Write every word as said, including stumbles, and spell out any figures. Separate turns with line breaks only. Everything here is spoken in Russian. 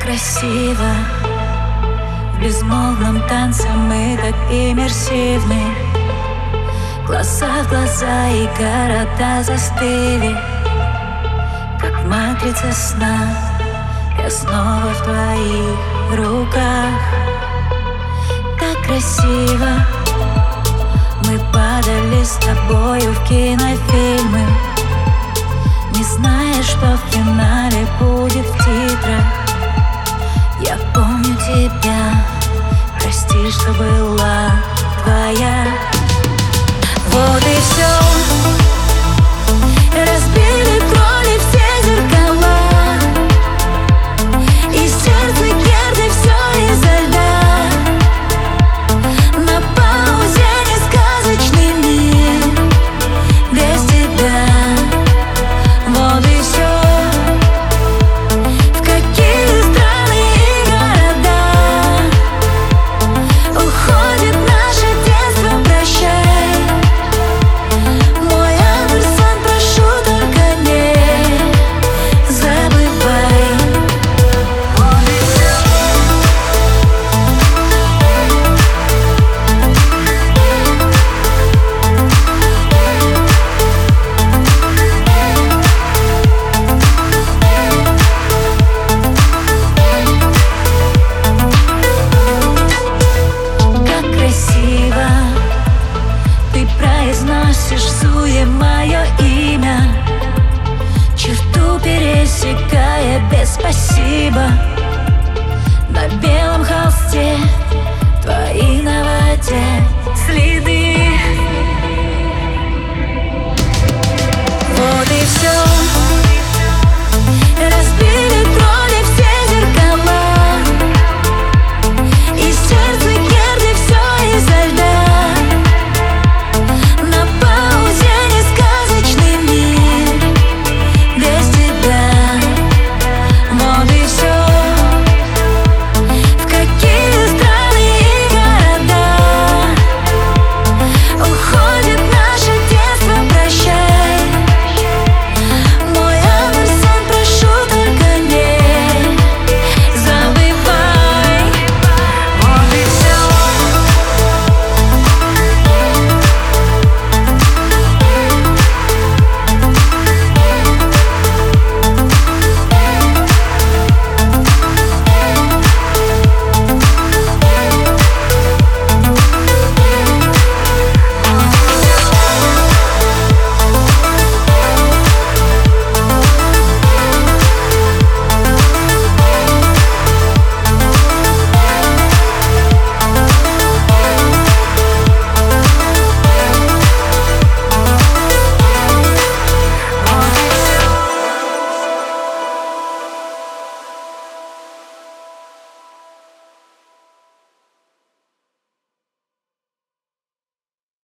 красиво. В безмолвном танце мы так иммерсивны. Глаза в глаза и города застыли, как в матрице сна. Я снова в твоих руках. Так красиво. Мы падали с тобою в кинофильмы, не зная, что в финале будет в титрах. Я помню тебя, прости, что была твоя. Вот и все. Разбили крови все зеркала, и сердце Герды все изо льда. На паузе несказочный мир без тебя. Вот и все. В какие страны и города уходит наше детство, прощай. Мой Андерсон, прошу, только не забывай. Вот и все. Как красиво ты произносишь всуе мое имя, черту пересекая без спасибо. На белом холсте твои на воде следы.